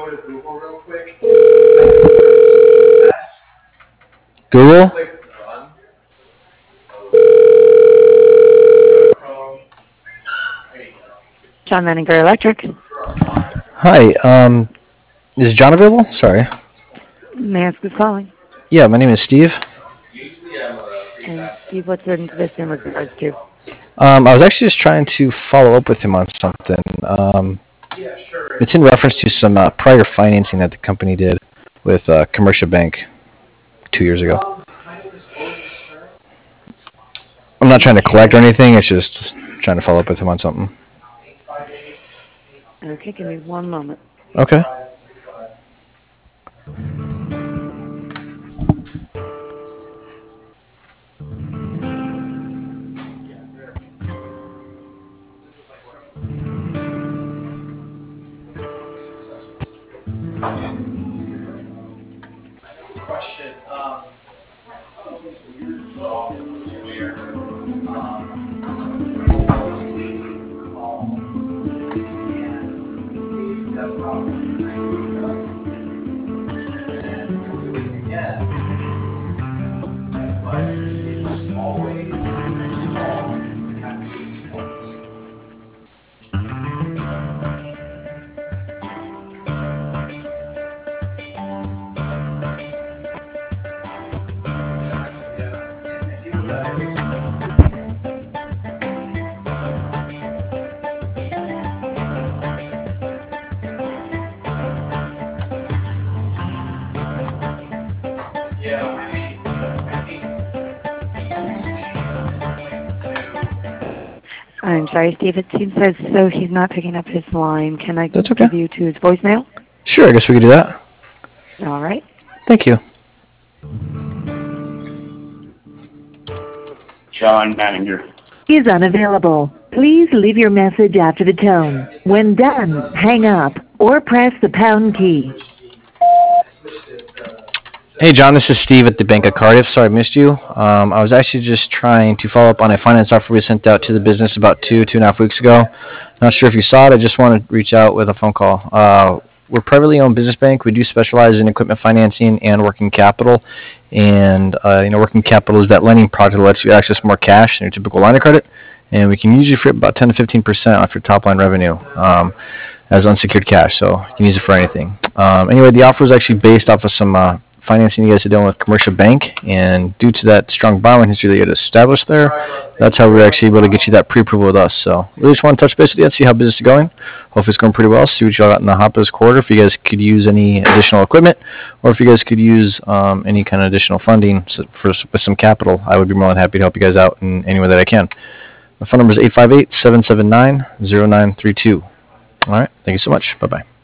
Google? John Manninger Electric. Hi, is John available? Sorry. May I ask who's calling? Yeah, my name is Steve. And Steve, what's this in regards to? I was actually just trying to follow up with him on something. It's in reference to some prior financing that the company did with Commercial Bank 2 years ago. I'm not trying to collect or anything. It's just trying to follow up with him on something. Okay, give me one moment. Okay. I'm sorry, Steve. It seems as though he's not picking up his line. Can I That's okay. give you to his voicemail? Sure, I guess we could do that. All right. Thank you. John Manninger. Is unavailable. Please leave your message after the tone. When done, hang up or press the pound key. Hey, John, this is Steve at the Bank of Cardiff. Sorry I missed you. I was actually just trying to follow up on a finance offer we sent out to the business about 2.5 weeks ago. Not sure if you saw it. I just want to reach out with a phone call. We're a privately owned business bank. We do specialize in equipment financing and working capital. And, working capital is that lending product that lets you access more cash than your typical line of credit. And we can usually free up about 10 to 15% off your top line revenue as unsecured cash. So you can use it for anything. Anyway, the offer was actually based off of some financing you guys had done with Commercial Bank, and due to that strong borrowing history that you had established there, that's how we were actually able to get you that pre-approval with us. So really just want to touch base with you and see how business is going. Hopefully it's going pretty well. See what y'all got in the hop this quarter. If you guys could use any additional equipment, or if you guys could use any kind of additional funding with some capital, I would be more than happy to help you guys out in any way that I can. My phone number is 858-779-0932. All right. Thank you so much. Bye-bye.